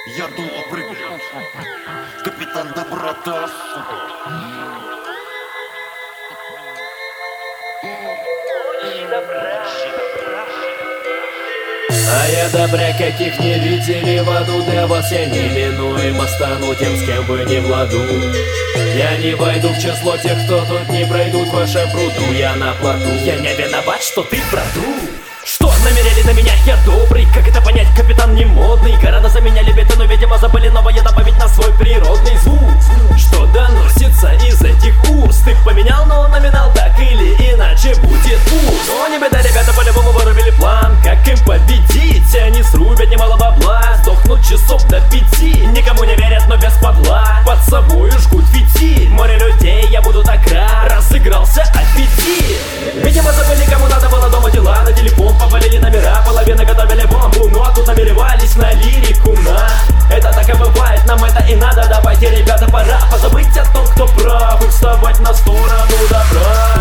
Я добрый, капитан Доброта, А я добря, каких не видели в аду. Для вас я неминуемо стану тем, с кем вы не в ладу. Я не войду в число тех, кто тут не пройдут в вашем пруду. Я на плоту, я не виноват, что ты проду. Что намеряли на меня, я добрый. Как это понять, капитан не модный. Города заменяли бетону, видимо забыли новое добавить на свой природный звук. Что доносится из этих уст. Ты поменял, но номинал так или иначе будет пуст. Но не беда, ребята по-любому вырубили план. Как им победить, они срубят немало бабла. Сдохнут часов до 5. Никому не верят, но без подла. Под собой жгут фитиль. Море людей, я буду так рад. Разыгрался аппетит. Видимо забыли, кому надо было дома дела. На телефон повалили номера, половина готовили бомбу. Ну а тут намеревались на лирику, на. Это так и бывает, нам это и надо. Давайте, ребята, пора позабыть о том, кто прав, и вставать на сторону добра.